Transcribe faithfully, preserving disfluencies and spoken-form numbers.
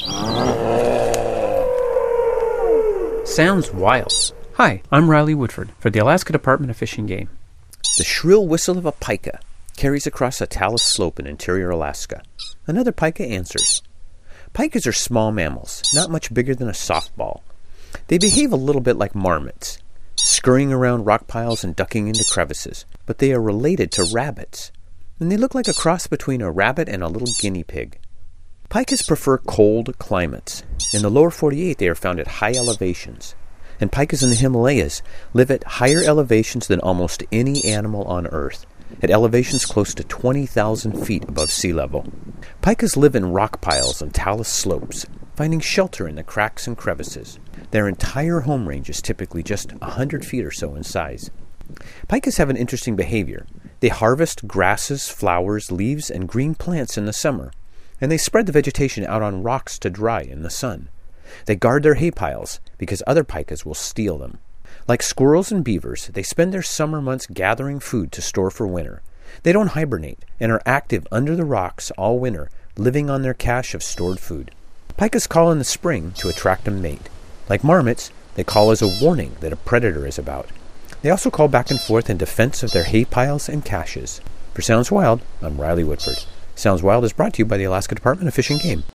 Sounds wild. Hi, I'm Riley Woodford for the Alaska Department of Fish and Game. The shrill whistle of a pika carries across a talus slope in interior Alaska. Another pika answers. Pikas are small mammals, not much bigger than a softball. They behave a little bit like marmots, scurrying around rock piles and ducking into crevices, but they are related to rabbits, and they look like a cross between a rabbit and a little guinea pig. Pikas prefer cold climates. In the lower forty-eight, they are found at high elevations, and pikas in the Himalayas live at higher elevations than almost any animal on Earth, at elevations close to twenty thousand feet above sea level. Pikas live in rock piles and talus slopes, finding shelter in the cracks and crevices. Their entire home range is typically just one hundred feet or so in size. Pikas have an interesting behavior. They harvest grasses, flowers, leaves, and green plants in the summer, and they spread the vegetation out on rocks to dry in the sun. They guard their hay piles because other pikas will steal them. Like squirrels and beavers, they spend their summer months gathering food to store for winter. They don't hibernate and are active under the rocks all winter, living on their cache of stored food. Pikas call in the spring to attract a mate. Like marmots, they call as a warning that a predator is about. They also call back and forth in defense of their hay piles and caches. For Sounds Wild, I'm Riley Woodford. Sounds Wild is brought to you by the Alaska Department of Fish and Game.